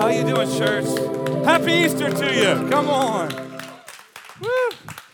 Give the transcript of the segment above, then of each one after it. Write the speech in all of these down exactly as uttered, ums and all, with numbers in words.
How you doing, church? Happy Easter to you. Come on. Woo.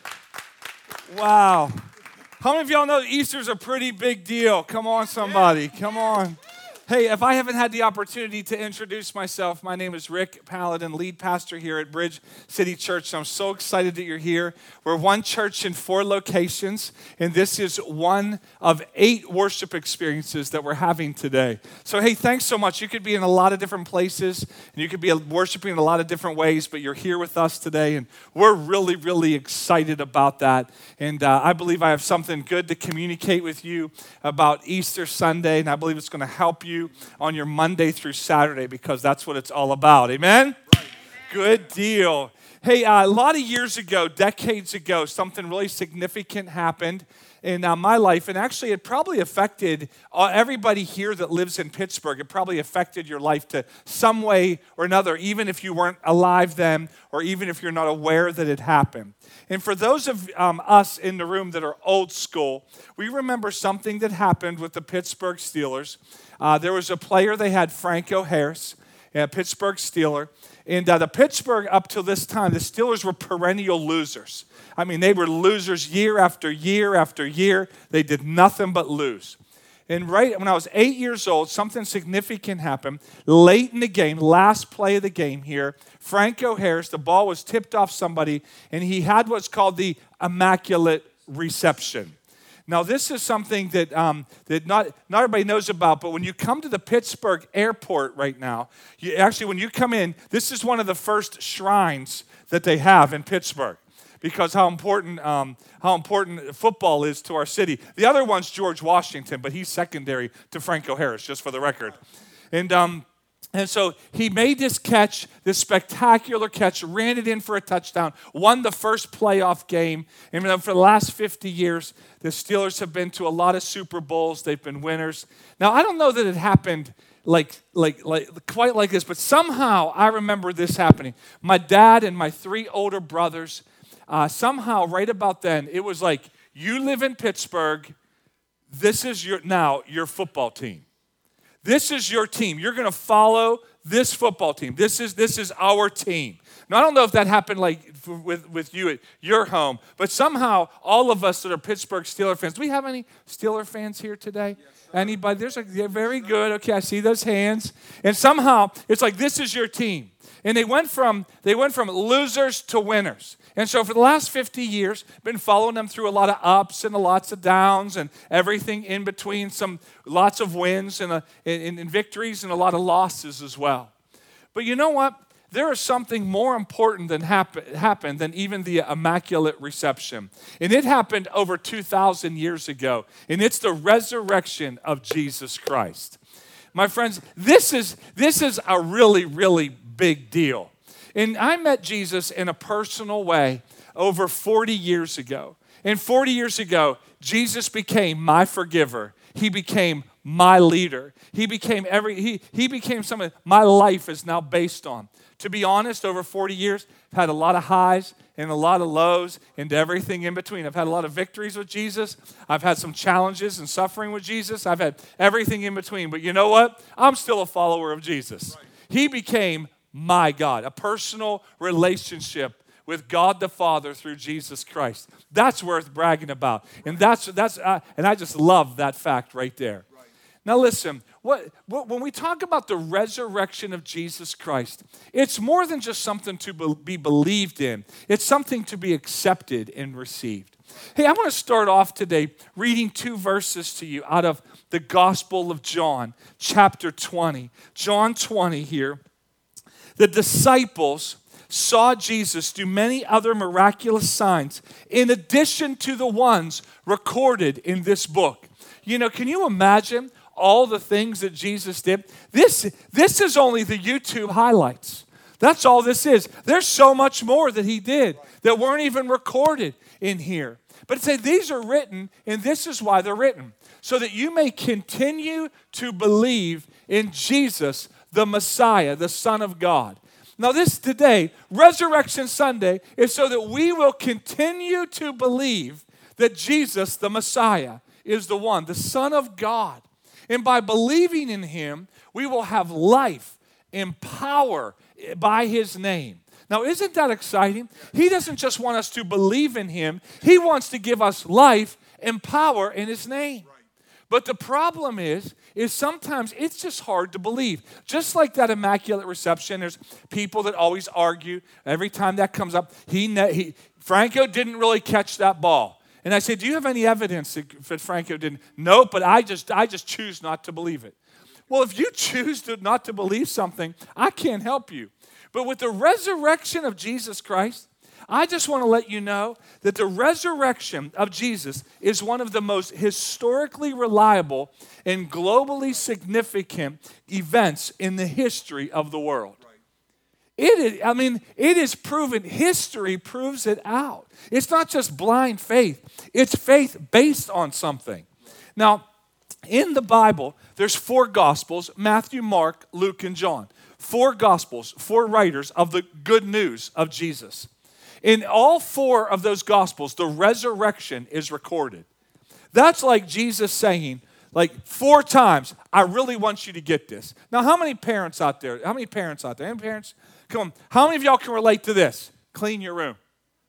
Wow. How many of y'all know Easter's a pretty big deal? Come on, somebody. Come on. Hey, if I haven't had the opportunity to introduce myself, my name is Rick Paladin, lead pastor here at Bridge City Church. I'm so excited that you're here. We're one church in four locations, and this is one of eight worship experiences that we're having today. So, hey, thanks so much. You could be in a lot of different places, and you could be worshiping in a lot of different ways, but you're here with us today, and we're really, really excited about that. And uh, I believe I have something good to communicate with you about Easter Sunday, and I believe it's going to help you on your Monday through Saturday, because that's what it's all about. Amen? Right. Good deal. Hey, uh, a lot of years ago, decades ago, something really significant happened in uh, my life, and actually it probably affected uh, everybody here that lives in Pittsburgh. It probably affected your life to some way or another, even if you weren't alive then, or even if you're not aware that it happened. And for those of um, us in the room that are old school, we remember something that happened with the Pittsburgh Steelers. Uh, there was a player, they had Franco Harris, a Pittsburgh Steeler. And uh, the Pittsburgh, up till this time, the Steelers were perennial losers. I mean, they were losers year after year after year. They did nothing but lose. And right when I was eight years old, something significant happened. Late in the game, last play of the game here, Franco Harris, the ball was tipped off somebody, and he had what's called the immaculate reception. Now, this is something that um, that not, not everybody knows about, but when you come to the Pittsburgh airport right now, you, actually when you come in, this is one of the first shrines that they have in Pittsburgh, because how important um, how important football is to our city. The other one's George Washington, but he's secondary to Franco Harris, just for the record. And um, and so he made this catch, this spectacular catch, ran it in for a touchdown, won the first playoff game. And for the last fifty years, the Steelers have been to a lot of Super Bowls. They've been winners. Now, I don't know that it happened like, like, like quite like this, but somehow I remember this happening. My dad and my three older brothers, uh, somehow right about then, it was like, you live in Pittsburgh, this is your now your football team. This is your team. You're going to follow this football team. This is this is our team. Now, I don't know if that happened like with, with you at your home, but somehow all of us that are Pittsburgh Steeler fans, do we have any Steeler fans here today? Yes, anybody? There's a, they're very good. Okay, I see those hands. And somehow it's like this is your team. And they went from they went from losers to winners. And so for the last fifty years, been following them through a lot of ups and lots of downs and everything in between, some lots of wins and, a, and, and victories and a lot of losses as well. But you know what? There is something more important than happen, happened than even the immaculate reception. And it happened over two thousand years ago. And it's the resurrection of Jesus Christ. My friends, this is, this is a really, really big deal. And I met Jesus in a personal way over forty years ago. And forty years ago, Jesus became my forgiver. He became my leader. He became every he, he became something my life is now based on. To be honest, over forty years, I've had a lot of highs and a lot of lows and everything in between. I've had a lot of victories with Jesus. I've had some challenges and suffering with Jesus. I've had everything in between. But you know what? I'm still a follower of Jesus. Right. He became my God, a personal relationship with God the Father through Jesus Christ. That's worth bragging about. And that's that's uh, and I just love that fact right there. Right. Now listen, what, what when we talk about the resurrection of Jesus Christ, it's more than just something to be believed in. It's something to be accepted and received. Hey, I want to start off today reading two verses to you out of the Gospel of John, chapter twenty. John twenty here. The disciples saw Jesus do many other miraculous signs in addition to the ones recorded in this book. You know, can you imagine all the things that Jesus did? This, this is only the YouTube highlights. That's all this is. There's so much more that he did that weren't even recorded in here. But it said these are written, and this is why they're written, so that you may continue to believe in Jesus, the Messiah, the Son of God. Now this today, Resurrection Sunday, is so that we will continue to believe that Jesus, the Messiah, is the one, the Son of God. And by believing in him, we will have life and power by his name. Now, isn't that exciting? He doesn't just want us to believe in him. He wants to give us life and power in his name. But the problem is, is sometimes it's just hard to believe. Just like that Immaculate Reception, there's people that always argue. Every time that comes up, he, he Franco didn't really catch that ball. And I say, do you have any evidence that Franco didn't? No, but I just, I just choose not to believe it. Well, if you choose to not to believe something, I can't help you. But with the resurrection of Jesus Christ, I just want to let you know that the resurrection of Jesus is one of the most historically reliable and globally significant events in the history of the world. It is, I mean, it is proven, history proves it out. It's not just blind faith, it's faith based on something. Now, in the Bible, there's four Gospels, Matthew, Mark, Luke, and John. Four Gospels, four writers of the good news of Jesus. In all four of those Gospels, the resurrection is recorded. That's like Jesus saying, like four times, I really want you to get this. Now, how many parents out there, how many parents out there, any parents? Come on, how many of y'all can relate to this? Clean your room.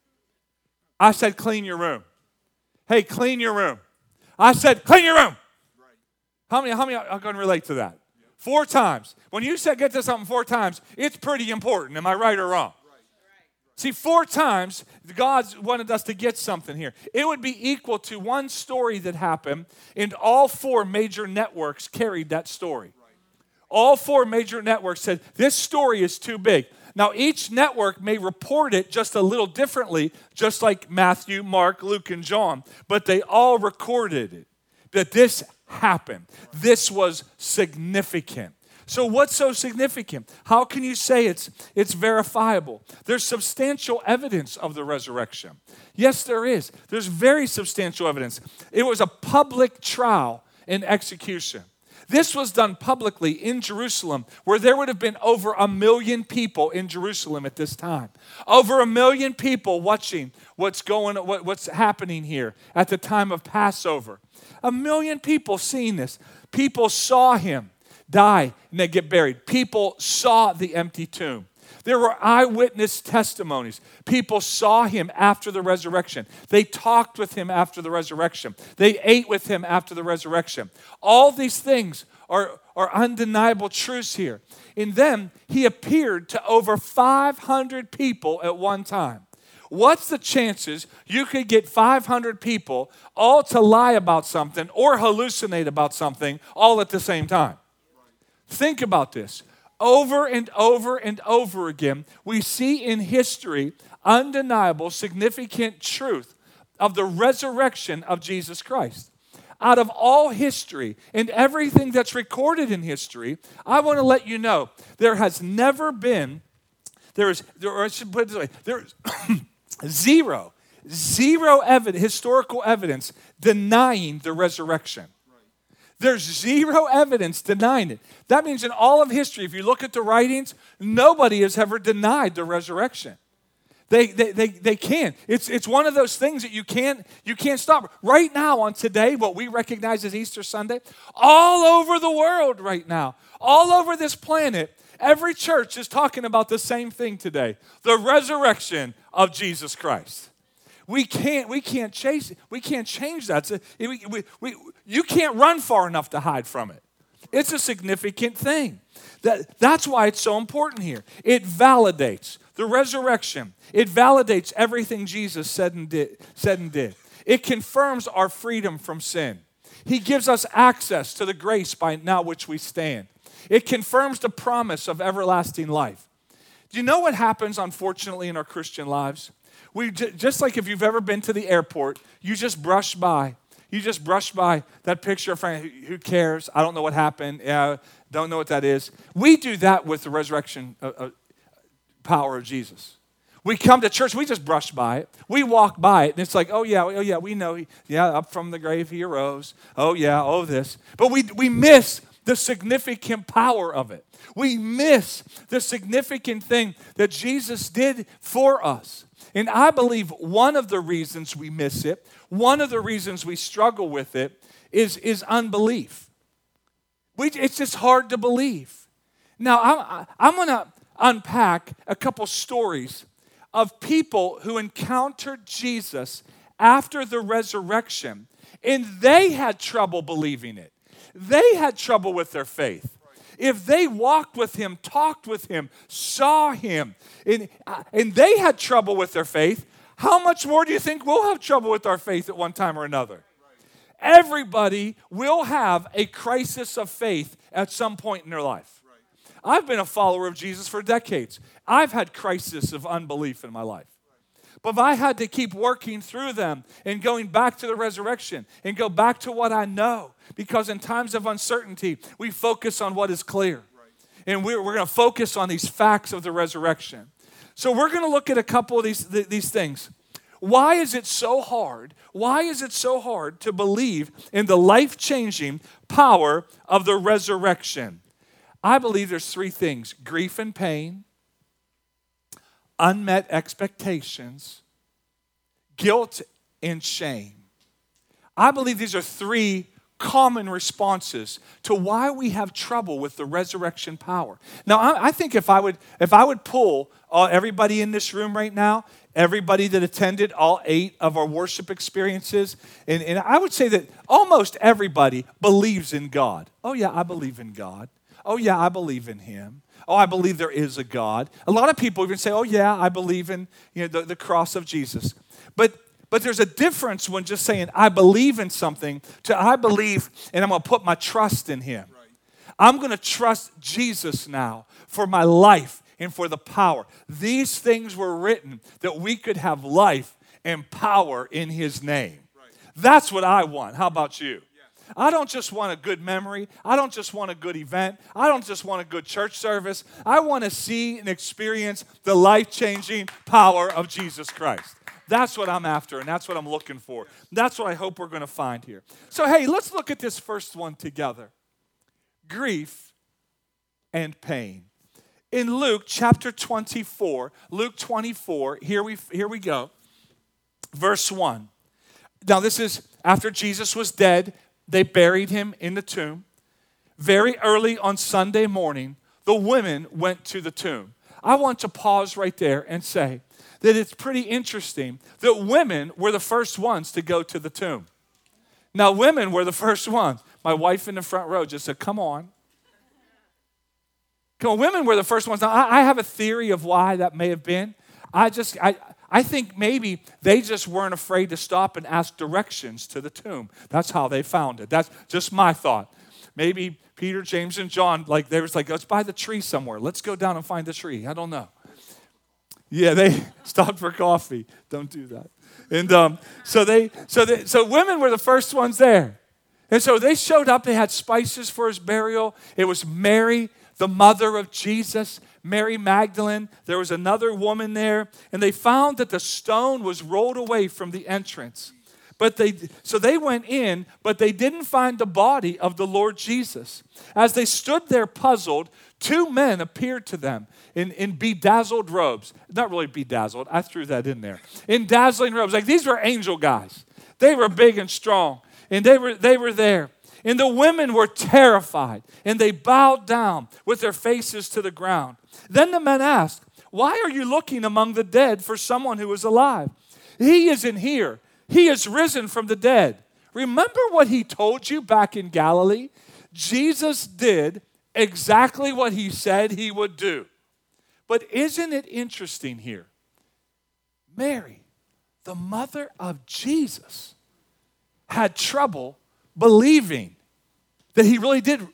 I said clean your room. Hey, clean your room. I said clean your room. How many, how many are going to relate to that? Four times. When you said get to something four times, it's pretty important. Am I right or wrong? See, four times, God wanted us to get something here. It would be equal to one story that happened, and all four major networks carried that story. All four major networks said, this story is too big. Now, each network may report it just a little differently, just like Matthew, Mark, Luke, and John, but they all recorded it, that this happened. This was significant. So what's so significant? How can you say it's, it's verifiable? There's substantial evidence of the resurrection. Yes, there is. There's very substantial evidence. It was a public trial and execution. This was done publicly in Jerusalem, where there would have been over a million people in Jerusalem at this time. Over a million people watching what's going, what, what's happening here at the time of Passover. A million people seeing this. People saw him die and then get buried. People saw the empty tomb. There were eyewitness testimonies. People saw him after the resurrection. They talked with him after the resurrection. They ate with him after the resurrection. All these things are, are undeniable truths here. In them, he appeared to over five hundred people at one time. What's the chances you could get five hundred people all to lie about something or hallucinate about something all at the same time? Think about this. Over and over and over again, we see in history undeniable, significant truth of the resurrection of Jesus Christ. Out of all history and everything that's recorded in history, I want to let you know there has never been, there is, there, or I should put it this way, there is zero, zero evidence, historical evidence denying the resurrection. There's zero evidence denying it. That means in all of history, if you look at the writings, nobody has ever denied the resurrection. They, they, they, they can't. It's, it's one of those things that you can't, you can't stop. Right now on today, what we recognize as Easter Sunday, all over the world right now, all over this planet, every church is talking about the same thing today, the resurrection of Jesus Christ. We can't, we can't chase it. We can't change that. So we, we, we, you can't run far enough to hide from it. It's a significant thing. That, that's why it's so important here. It validates the resurrection. It validates everything Jesus said and did. Said and did. It confirms our freedom from sin. He gives us access to the grace by now which we stand. It confirms the promise of everlasting life. Do you know what happens, unfortunately, in our Christian lives? We just like if you've ever been to the airport, you just brush by. You just brush by that picture of Frank. Who cares? I don't know what happened. Yeah, don't know what that is. We do that with the resurrection uh, uh, power of Jesus. We come to church, we just brush by it. We walk by it, and it's like, oh yeah, oh yeah, we know. He, yeah, up from the grave he arose. Oh yeah, oh this. But we we miss the significant power of it. We miss the significant thing that Jesus did for us. And I believe one of the reasons we miss it, one of the reasons we struggle with it is, is unbelief. We, it's just hard to believe. Now, I'm, I'm going to unpack a couple stories of people who encountered Jesus after the resurrection, and they had trouble believing it. They had trouble with their faith. If they walked with him, talked with him, saw him, and, and they had trouble with their faith, how much more do you think we'll have trouble with our faith at one time or another? Everybody will have a crisis of faith at some point in their life. I've been a follower of Jesus for decades. I've had crisis of unbelief in my life. But I had to keep working through them and going back to the resurrection and go back to what I know. Because in times of uncertainty, we focus on what is clear. And we're, we're going to focus on these facts of the resurrection. So we're going to look at a couple of these, th- these things. Why is it so hard? Why is it so hard to believe in the life-changing power of the resurrection? I believe there's three things: grief and pain, unmet expectations, guilt and shame. I believe these are three common responses to why we have trouble with the resurrection power. Now, I, I think if I would if I would pull uh, everybody in this room right now, everybody that attended all eight of our worship experiences, and, and I would say that almost everybody believes in God. Oh yeah, I believe in God. Oh yeah, I believe in him. Oh, I believe there is a God. A lot of people even say, oh yeah, I believe in you know, the, the cross of Jesus. But But there's a difference when just saying, I believe in something, to I believe and I'm going to put my trust in him. Right. I'm going to trust Jesus now for my life and for the power. These things were written that we could have life and power in his name. Right. That's what I want. How about you? Yeah. I don't just want a good memory. I don't just want a good event. I don't just want a good church service. I want to see and experience the life-changing power of Jesus Christ. That's what I'm after, and that's what I'm looking for. That's what I hope we're going to find here. So, hey, let's look at this first one together. Grief and pain. In Luke chapter twenty-four, Luke twenty-four, here we, here we go. Verse one. Now, this is after Jesus was dead. They buried him in the tomb. Very early on Sunday morning, the women went to the tomb. I want to pause right there and say that it's pretty interesting that women were the first ones to go to the tomb. Now, women were the first ones. My wife in the front row just said, come on. Come on, women were the first ones. Now, I, I have a theory of why that may have been. I just, I, I think maybe they just weren't afraid to stop and ask directions to the tomb. That's how they found it. That's just my thought. Maybe Peter, James, and John, like they was like, let's buy the tree somewhere. Let's go down and find the tree. I don't know. Yeah, they stopped for coffee. Don't do that. And um, so they, so they, so women were the first ones there. And so they showed up. They had spices for his burial. It was Mary, the mother of Jesus, Mary Magdalene. There was another woman there. And they found that the stone was rolled away from the entrance. But they, so they went in, but they didn't find the body of the Lord Jesus. As they stood there puzzled, two men appeared to them in, in bedazzled robes. Not really bedazzled. I threw that in there. In dazzling robes. Like these were angel guys. They were big and strong. And they were, they were there. And the women were terrified. And they bowed down with their faces to the ground. Then the men asked, why are you looking among the dead for someone who is alive? He isn't here. He is risen from the dead. Remember what he told you back in Galilee? Jesus did exactly what he said he would do. But isn't it interesting here? Mary, the mother of Jesus, had trouble believing that he really did.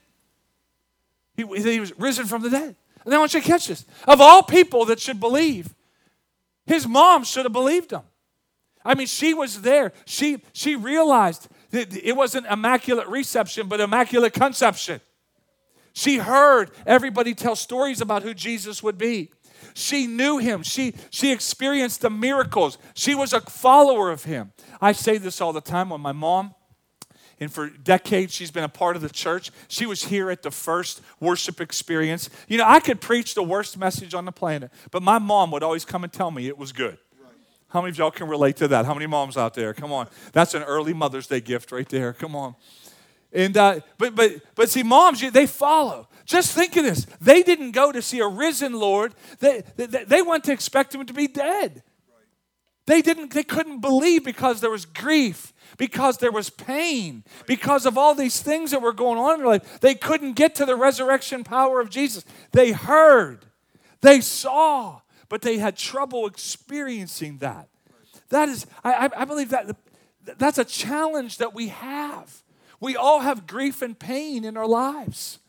He, that he was risen from the dead. And I want you to catch this. Of all people that should believe, his mom should have believed him. I mean, she was there. She, she realized that it wasn't immaculate reception, but immaculate conception. She heard everybody tell stories about who Jesus would be. She knew him. She, she experienced the miracles. She was a follower of him. I say this all the time when my mom, and for decades she's been a part of the church. She was here at the first worship experience. You know, I could preach the worst message on the planet, but my mom would always come and tell me it was good. How many of y'all can relate to that? How many moms out there? Come on. That's an early Mother's Day gift right there. Come on. And uh, but but but see, moms, they follow. Just think of this. They didn't go to see a risen Lord. They, they, they went to expect him to be dead. They didn't, they couldn't believe because there was grief, because there was pain, because of all these things that were going on in their life. They couldn't get to the resurrection power of Jesus. They heard, they saw, but they had trouble experiencing that. That is, I, I believe that that's a challenge that we have. We all have grief and pain in our lives.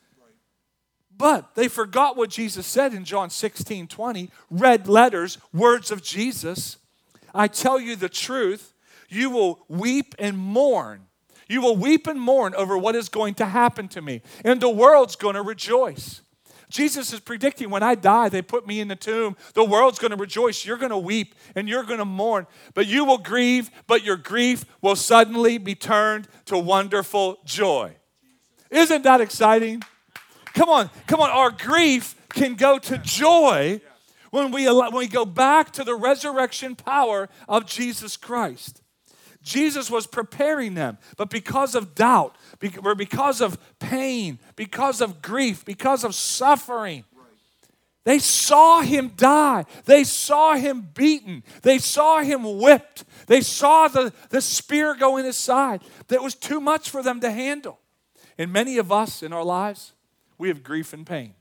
But they forgot what Jesus said in John sixteen twenty, red letters, words of Jesus. I tell you the truth, you will weep and mourn. You will weep and mourn over what is going to happen to me. And the world's going to rejoice. Jesus is predicting when I die, they put me in the tomb. The world's going to rejoice. You're going to weep and you're going to mourn. But you will grieve, but your grief will suddenly be turned to wonderful joy. Isn't that exciting? Come on, come on. Our grief can go to joy when we, allow, when we go back to the resurrection power of Jesus Christ. Jesus was preparing them, but because of doubt, or because of pain, because of grief, because of suffering, they saw him die. They saw him beaten. They saw him whipped. They saw the, the spear go in his side. That was too much for them to handle. And many of us in our lives, we have grief and pain.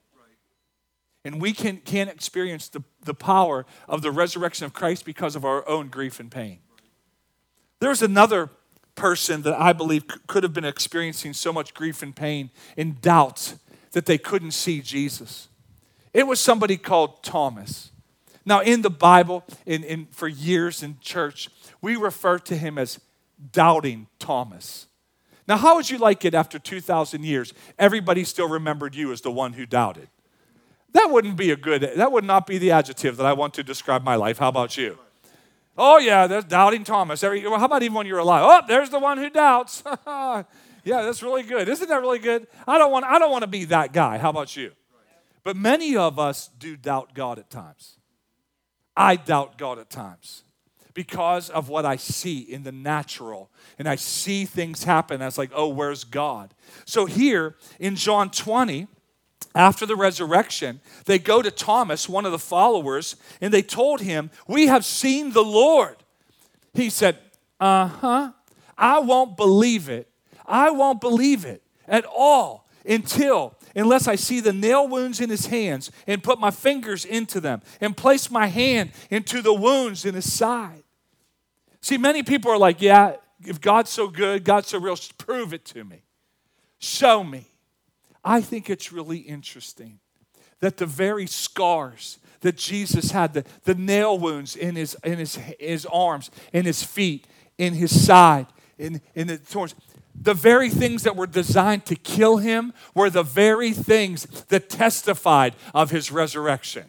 And we can, can't experience the, the power of the resurrection of Christ because of our own grief and pain. There's another person that I believe could have been experiencing so much grief and pain and doubt that they couldn't see Jesus. It was somebody called Thomas. Now, in the Bible, in, in, for years in church, we refer to him as Doubting Thomas. Now, how would you like it after two thousand years? Everybody still remembered you as the one who doubted. That wouldn't be a good, that would not be the adjective that I want to describe my life. How about you? Oh, yeah, there's Doubting Thomas. Every, well, how about even when you're alive? Oh, there's the one who doubts. Yeah, that's really good. Isn't that really good? I don't want, I don't want to be that guy. How about you? But many of us do doubt God at times. I doubt God at times because of what I see in the natural. And I see things happen. I was like, oh, where's God? So here in John twenty, after the resurrection, they go to Thomas, one of the followers, and they told him, we have seen the Lord. He said, uh-huh, I won't believe it. I won't believe it at all until, unless I see the nail wounds in his hands and put my fingers into them and place my hand into the wounds in his side. See, many people are like, yeah, if God's so good, God's so real, prove it to me. Show me. I think it's really interesting that the very scars that Jesus had, the, the nail wounds in his, in his, his arms, in his feet, in his side, in, in the thorns, the very things that were designed to kill him were the very things that testified of his resurrection.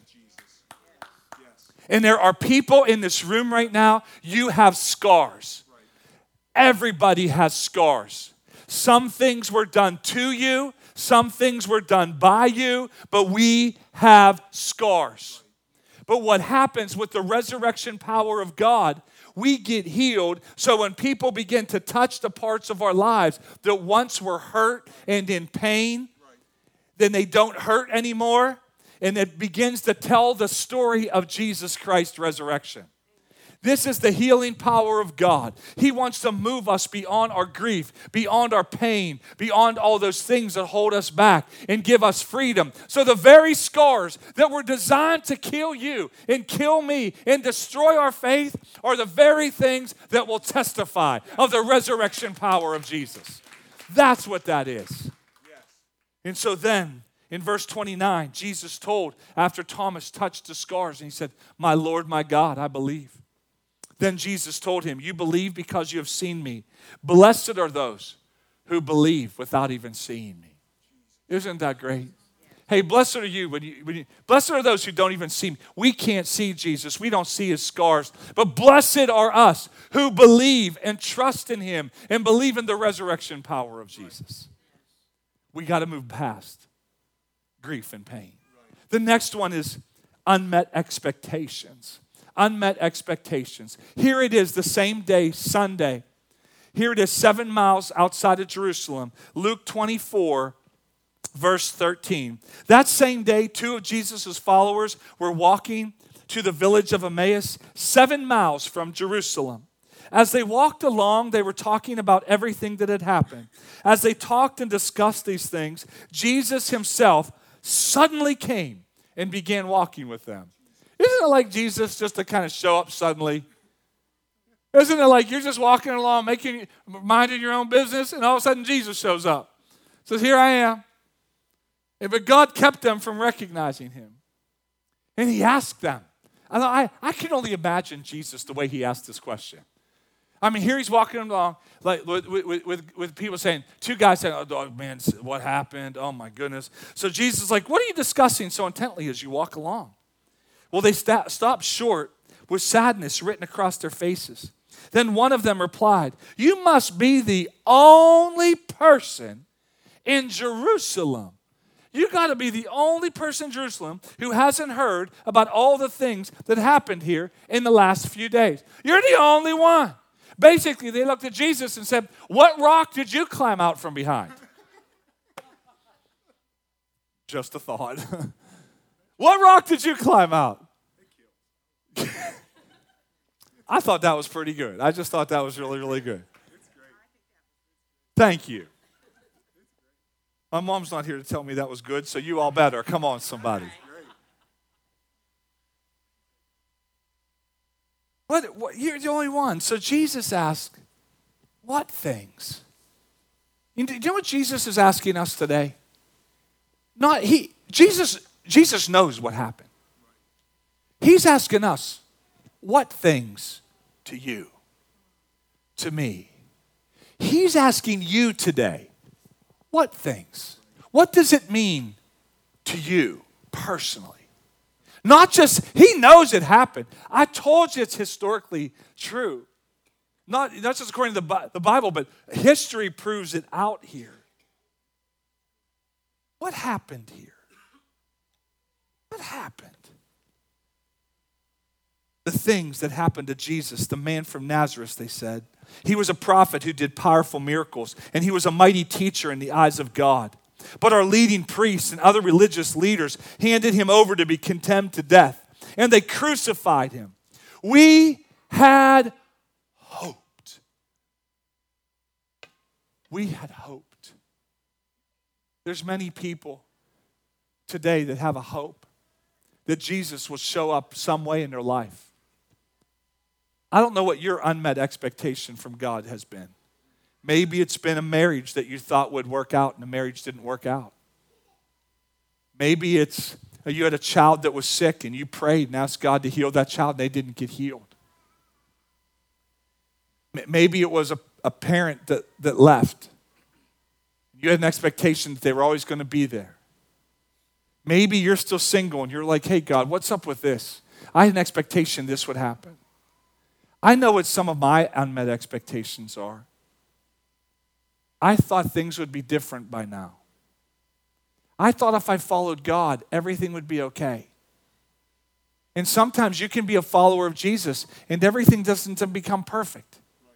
And there are people in this room right now, you have scars. Everybody has scars. Some things were done to you. Some things were done by you, but we have scars. But what happens with the resurrection power of God, we get healed. So when people begin to touch the parts of our lives that once were hurt and in pain, then they don't hurt anymore. And it begins to tell the story of Jesus Christ's resurrection. This is the healing power of God. He wants to move us beyond our grief, beyond our pain, beyond all those things that hold us back and give us freedom. So the very scars that were designed to kill you and kill me and destroy our faith are the very things that will testify of the resurrection power of Jesus. That's what that is. And so then, in verse twenty-nine, Jesus told, after Thomas touched the scars, and he said, my Lord, my God, I believe. Then Jesus told him, you believe because you have seen me. Blessed are those who believe without even seeing me. Isn't that great? Hey, blessed are you when, you when you, blessed are those who don't even see me. We can't see Jesus. We don't see his scars. But blessed are us who believe and trust in him and believe in the resurrection power of Jesus. We got to move past grief and pain. The next one is unmet expectations. Unmet expectations. Here it is, the same day, Sunday. Here it is, seven miles outside of Jerusalem. Luke twenty-four, verse thirteen. That same day, two of Jesus' followers were walking to the village of Emmaus, seven miles from Jerusalem. As they walked along, they were talking about everything that had happened. As they talked and discussed these things, Jesus himself suddenly came and began walking with them. Isn't it like Jesus just to kind of show up suddenly? Isn't it like you're just walking along, making, minding your own business, and all of a sudden Jesus shows up. Says, here I am. But God kept them from recognizing him. And he asked them. I, I can only imagine Jesus the way he asked this question. I mean, here he's walking along like with, with, with, with people saying, two guys saying, oh, man, what happened? Oh, my goodness. So Jesus is like, what are you discussing so intently as you walk along? Well, they st- stopped short with sadness written across their faces. Then one of them replied, you must be the only person in Jerusalem. You got to be the only person in Jerusalem who hasn't heard about all the things that happened here in the last few days. You're the only one. Basically, they looked at Jesus and said, what rock did you climb out from behind? Just a thought. What rock did you climb out? I thought that was pretty good. I just thought that was really, really good. Thank you. My mom's not here to tell me that was good, so you all better. Come on, somebody. What, what, you're the only one. So Jesus asked, what things? You know, you know what Jesus is asking us today? Not he. Jesus, Jesus knows what happened. He's asking us, what things to you, to me? He's asking you today, what things? What does it mean to you personally? Not just, he knows it happened. I told you it's historically true. Not, not just according to the, the Bible, but history proves it out here. What happened here? What happened? The things that happened to Jesus, the man from Nazareth, they said. He was a prophet who did powerful miracles, and he was a mighty teacher in the eyes of God. But our leading priests and other religious leaders handed him over to be condemned to death, and they crucified him. We had hoped. We had hoped. There's many people today that have a hope that Jesus will show up some way in their life. I don't know what your unmet expectation from God has been. Maybe it's been a marriage that you thought would work out and the marriage didn't work out. Maybe it's you had a child that was sick and you prayed and asked God to heal that child and they didn't get healed. Maybe it was a, a parent that, that left. You had an expectation that they were always going to be there. Maybe you're still single and you're like, hey, God, what's up with this? I had an expectation this would happen. I know what some of my unmet expectations are. I thought things would be different by now. I thought if I followed God, everything would be okay. And sometimes you can be a follower of Jesus and everything doesn't become perfect.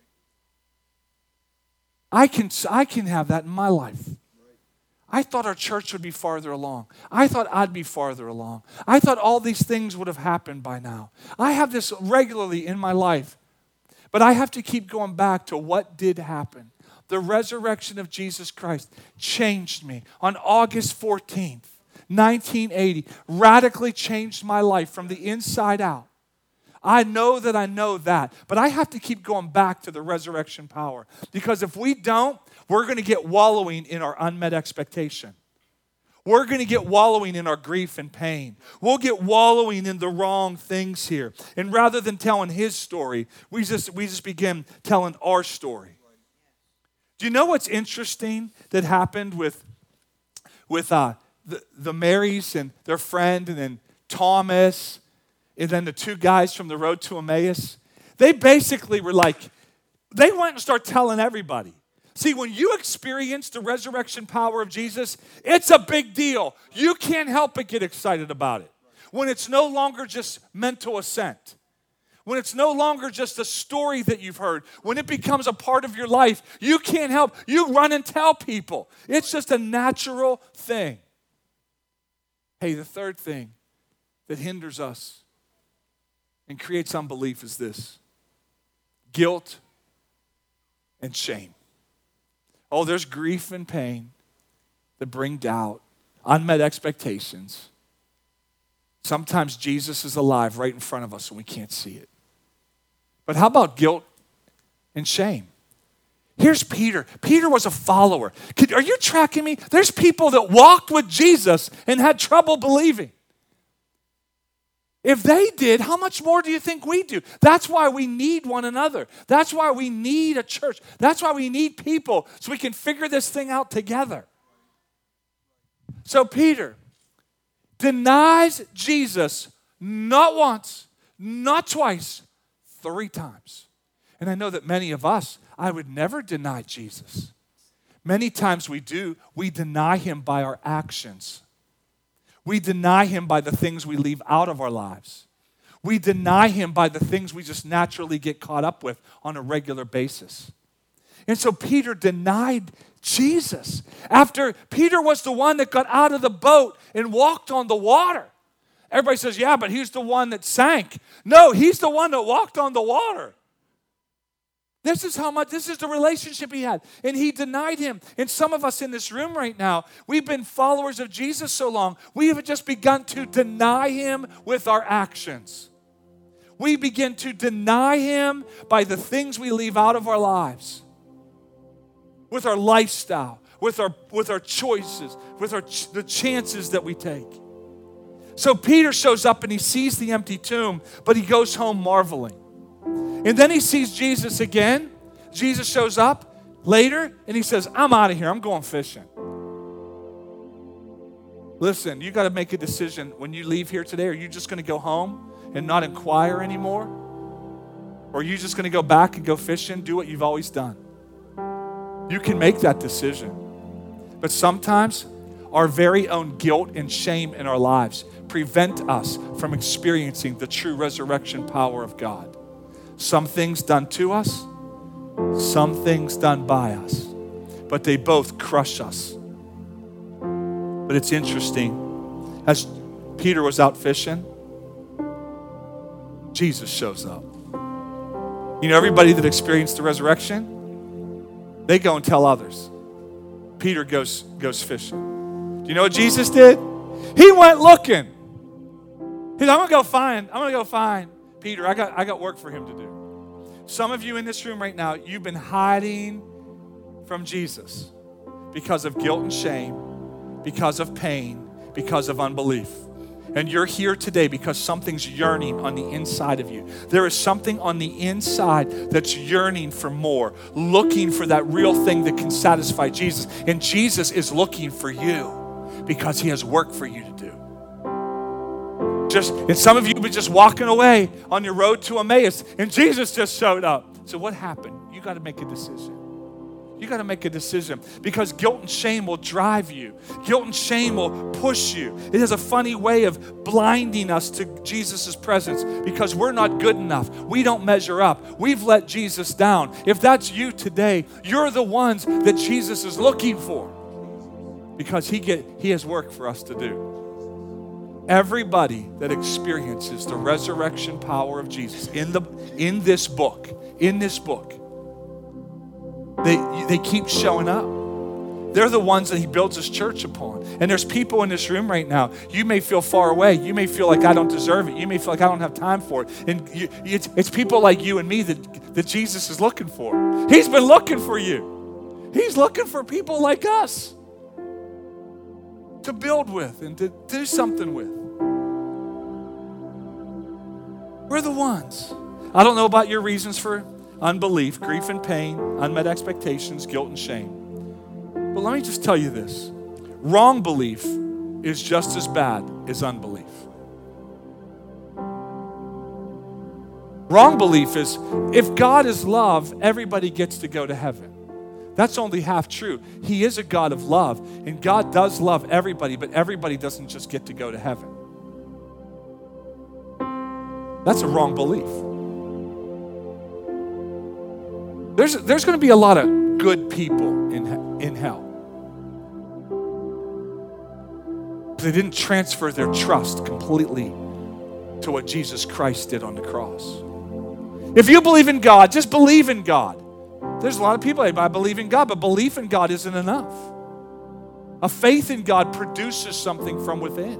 I can, I can have that in my life. I thought our church would be farther along. I thought I'd be farther along. I thought all these things would have happened by now. I have this regularly in my life. But I have to keep going back to what did happen. The resurrection of Jesus Christ changed me on August fourteenth, nineteen eighty. Radically changed my life from the inside out. I know that I know that. But I have to keep going back to the resurrection power. Because if we don't, we're going to get wallowing in our unmet expectation. We're going to get wallowing in our grief and pain. We'll get wallowing in the wrong things here. And rather than telling his story, we just, we just begin telling our story. Do you know what's interesting that happened with, with uh, the, the Marys and their friend and then Thomas and then the two guys from the road to Emmaus? They basically were like, they went and started telling everybody. See, when you experience the resurrection power of Jesus, it's a big deal. You can't help but get excited about it. When it's no longer just mental assent. when it's no longer just a story that you've heard, when it becomes a part of your life, you can't help. You run and tell people. It's just a natural thing. Hey, the third thing that hinders us and creates unbelief is this: guilt and shame. Oh, there's grief and pain that bring doubt, unmet expectations. Sometimes Jesus is alive right in front of us and we can't see it. But how about guilt and shame? Here's Peter. Peter was a follower. Could, are you tracking me? There's people that walked with Jesus and had trouble believing. If they did, how much more do you think we do? That's why we need one another. That's why we need a church. That's why we need people so we can figure this thing out together. So Peter denies Jesus not once, not twice, three times. And I know that many of us, I would never deny Jesus. Many times we do, we deny him by our actions. We deny him by the things we leave out of our lives. We deny him by the things we just naturally get caught up with on a regular basis. And so Peter denied Jesus. After Peter was the one that got out of the boat and walked on the water. Everybody says, yeah, but he's the one that sank. No, he's the one that walked on the water. This is how much, this is the relationship he had. And he denied him. And some of us in this room right now, we've been followers of Jesus so long, we have just begun to deny him with our actions. We begin to deny him by the things we leave out of our lives. With our lifestyle, with our, with our choices, with our ch- the chances that we take. So Peter shows up and he sees the empty tomb, but he goes home marveling. And then he sees Jesus again. Jesus shows up later and he says, I'm out of here. I'm going fishing. Listen, you got to make a decision when you leave here today. Are you just going to go home and not inquire anymore? Or are you just going to go back and go fishing, do what you've always done? You can make that decision. But sometimes our very own guilt and shame in our lives prevent us from experiencing the true resurrection power of God. Some things done to us, some things done by us, but they both crush us. But it's interesting, as Peter was out fishing, Jesus shows up. You know, everybody that experienced the resurrection, they go and tell others. Peter goes, goes fishing. Do you know what Jesus did? He went looking. He said, I'm gonna go find, I'm gonna go find Peter. I got, I got work for him to do. Some of you in this room right now, you've been hiding from Jesus because of guilt and shame, because of pain, because of unbelief. And you're here today because something's yearning on the inside of you. There is something on the inside that's yearning for more, looking for that real thing that can satisfy Jesus. And Jesus is looking for you because he has work for you to do. Just, and some of you have been just walking away on your road to Emmaus, and Jesus just showed up. So what happened? You got to make a decision. You got to make a decision because guilt and shame will drive you. Guilt and shame will push you. It has a funny way of blinding us to Jesus' presence because we're not good enough. We don't measure up. We've let Jesus down. If that's you today, you're the ones that Jesus is looking for because he get he has work for us to do. Everybody that experiences the resurrection power of Jesus in the in this book, in this book, They, they keep showing up. They're the ones that he builds his church upon. And there's people in this room right now. You may feel far away. You may feel like I don't deserve it. You may feel like I don't have time for it. And you, it's, it's people like you and me that, that Jesus is looking for. He's been looking for you. He's looking for people like us to build with and to do something with. We're the ones. I don't know about your reasons for unbelief, grief and pain, unmet expectations, guilt and shame. But let me just tell you this. Wrong belief is just as bad as unbelief. Wrong belief is if God is love, everybody gets to go to heaven. That's only half true. He is a God of love, and God does love everybody, but everybody doesn't just get to go to heaven. That's a wrong belief. There's, there's going to be a lot of good people in, in hell. They didn't transfer their trust completely to what Jesus Christ did on the cross. If you believe in God, just believe in God. There's a lot of people, I believe in God, but belief in God isn't enough. A faith in God produces something from within.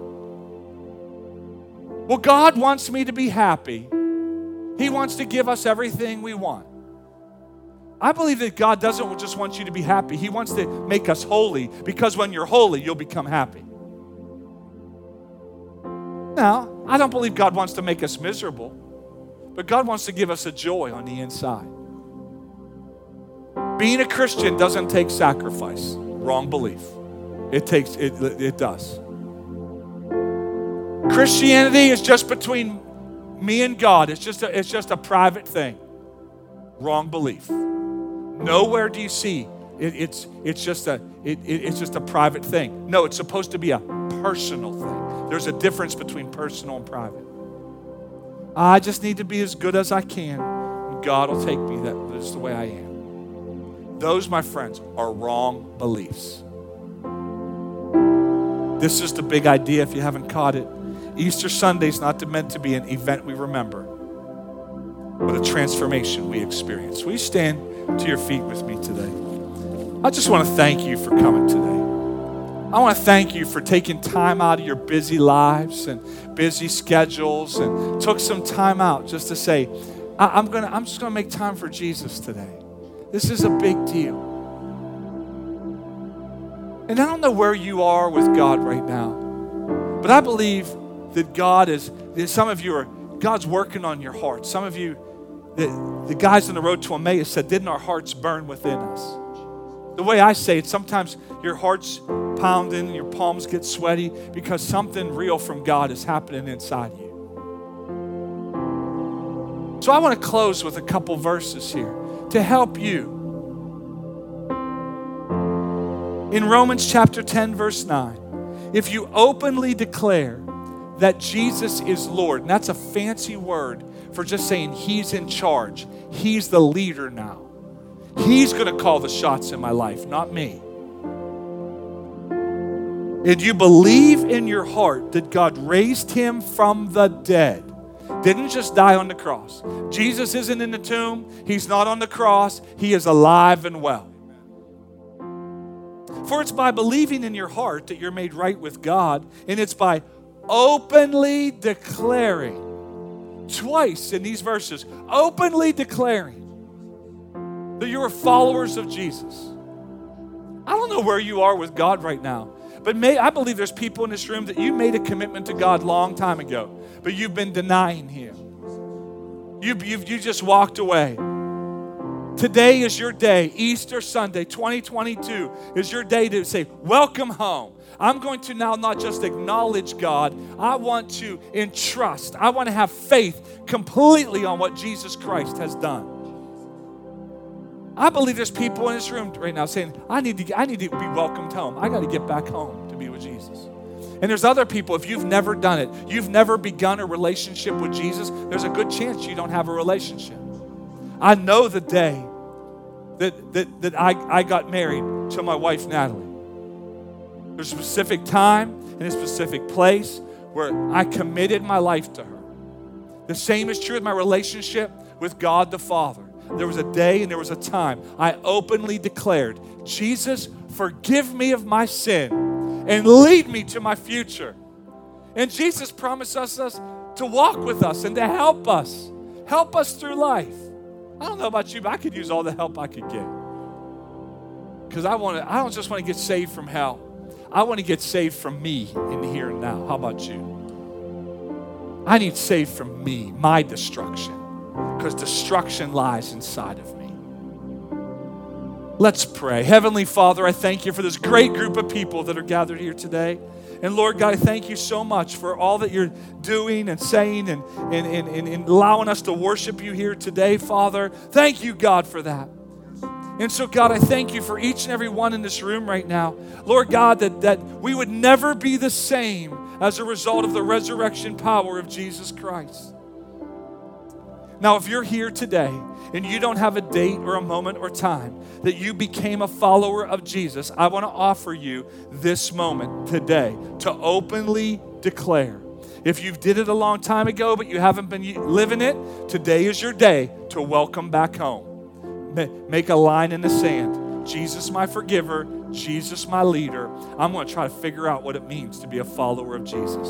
Well, God wants me to be happy. He wants to give us everything we want. I believe that God doesn't just want you to be happy. He wants to make us holy, because when you're holy, you'll become happy. Now, I don't believe God wants to make us miserable, but God wants to give us a joy on the inside. Being a Christian doesn't take sacrifice. Wrong belief. It takes, it, it does. Christianity is just between me and God. It's just a, it's just a private thing. Wrong belief. Nowhere do you see it, it's it's just a it, it, it's just a private thing. No, it's supposed to be a personal thing. There's a difference between personal and private. I just need to be as good as I can, and God will take me. That that's the way I am. Those, my friends, are wrong beliefs. This is the big idea if you haven't caught it. Easter Sunday is not meant to be an event we remember, but a transformation we experience. Will you stand to your feet with me today? I just want to thank you for coming today. I want to thank you for taking time out of your busy lives and busy schedules and took some time out just to say, I- I'm gonna, I'm just going to make time for Jesus today. This is a big deal. And I don't know where you are with God right now, but I believe that God is, that some of you are, God's working on your heart. Some of you, the, the guys on the road to Emmaus said, didn't our hearts burn within us? The way I say it, sometimes your heart's pounding, your palms get sweaty because something real from God is happening inside you. So I want to close with a couple verses here to help you. In Romans chapter ten, verse nine, if you openly declare that Jesus is Lord, and that's a fancy word for just saying He's in charge. He's the leader now. He's going to call the shots in my life, not me. And you believe in your heart that God raised Him from the dead, didn't just die on the cross. Jesus isn't in the tomb. He's not on the cross. He is alive and well. For it's by believing in your heart that you're made right with God, and it's by openly declaring, twice in these verses, openly declaring that you're followers of Jesus. I don't know where you are with God right now, but may, I believe there's people in this room that you made a commitment to God a long time ago, but you've been denying Him. You, you've, you just walked away. Today is your day. Easter Sunday, twenty twenty-two is your day to say, welcome home. I'm going to now not just acknowledge God. I want to entrust. I want to have faith completely on what Jesus Christ has done. I believe there's people in this room right now saying, I need to, I need to be welcomed home. I got to get back home to be with Jesus. And there's other people, if you've never done it, you've never begun a relationship with Jesus, there's a good chance you don't have a relationship. I know the day that, that, that I, I got married to my wife, Natalie. There's a specific time and a specific place where I committed my life to her. The same is true with my relationship with God the Father. There was a day and there was a time I openly declared, Jesus, forgive me of my sin and lead me to my future. And Jesus promised us, us to walk with us and to help us, help us through life. I don't know about you, but I could use all the help I could get. Because I want to, I don't just want to get saved from hell. I want to get saved from me in the here and now. How about you? I need saved from me, my destruction. Because destruction lies inside of me. Let's pray. Heavenly Father, I thank you for this great group of people that are gathered here today. And Lord God, I thank you so much for all that you're doing and saying and, and, and, and, and allowing us to worship you here today, Father. Thank you, God, for that. And so, God, I thank you for each and every one in this room right now. Lord God, that, that we would never be the same as a result of the resurrection power of Jesus Christ. Now, if you're here today and you don't have a date or a moment or time that you became a follower of Jesus, I want to offer you this moment today to openly declare. If you did it a long time ago, but you haven't been living it, today is your day to welcome back home. Make a line in the sand. Jesus, my forgiver. Jesus, my leader. I'm going to try to figure out what it means to be a follower of Jesus.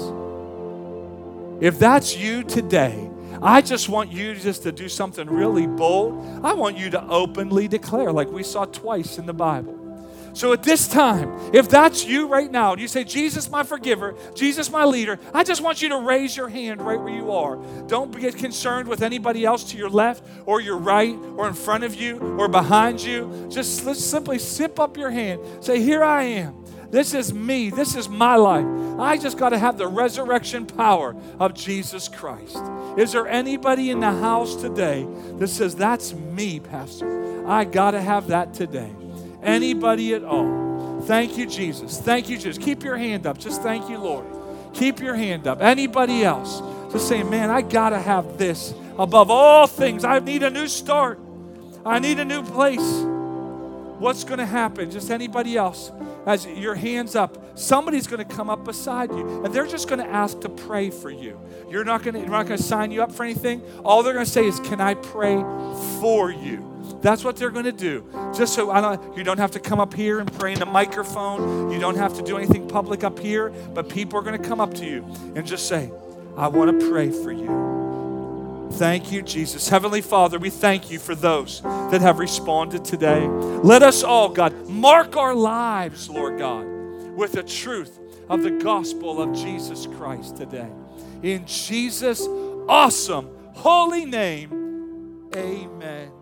If that's you today, I just want you just to do something really bold. I want you to openly declare, like we saw twice in the Bible. So at this time, if that's you right now, and you say, Jesus, my forgiver, Jesus, my leader, I just want you to raise your hand right where you are. Don't get concerned with anybody else to your left or your right or in front of you or behind you. Just let's simply sip up your hand. Say, here I am. This is me. This is my life. I just got to have the resurrection power of Jesus Christ. Is there anybody in the house today that says, that's me, Pastor? I got to have that today. Anybody at all? Thank you, Jesus. Thank you, Jesus. Keep your hand up. Just thank you, Lord. Keep your hand up. Anybody else? Just saying, man, I got to have this above all things. I need a new start. I need a new place. What's going to happen? Just anybody else? As your hand's up, somebody's going to come up beside you, and they're just going to ask to pray for you. You're not going to, you're not going to sign you up for anything. All they're going to say is, can I pray for you? That's what they're going to do. Just so I don't, you don't have to come up here and pray in the microphone. You don't have to do anything public up here, but people are going to come up to you and just say, I want to pray for you. Thank you, Jesus. Heavenly Father, we thank you for those that have responded today. Let us all, God, mark our lives, Lord God, with the truth of the gospel of Jesus Christ today. In Jesus' awesome, holy name, amen.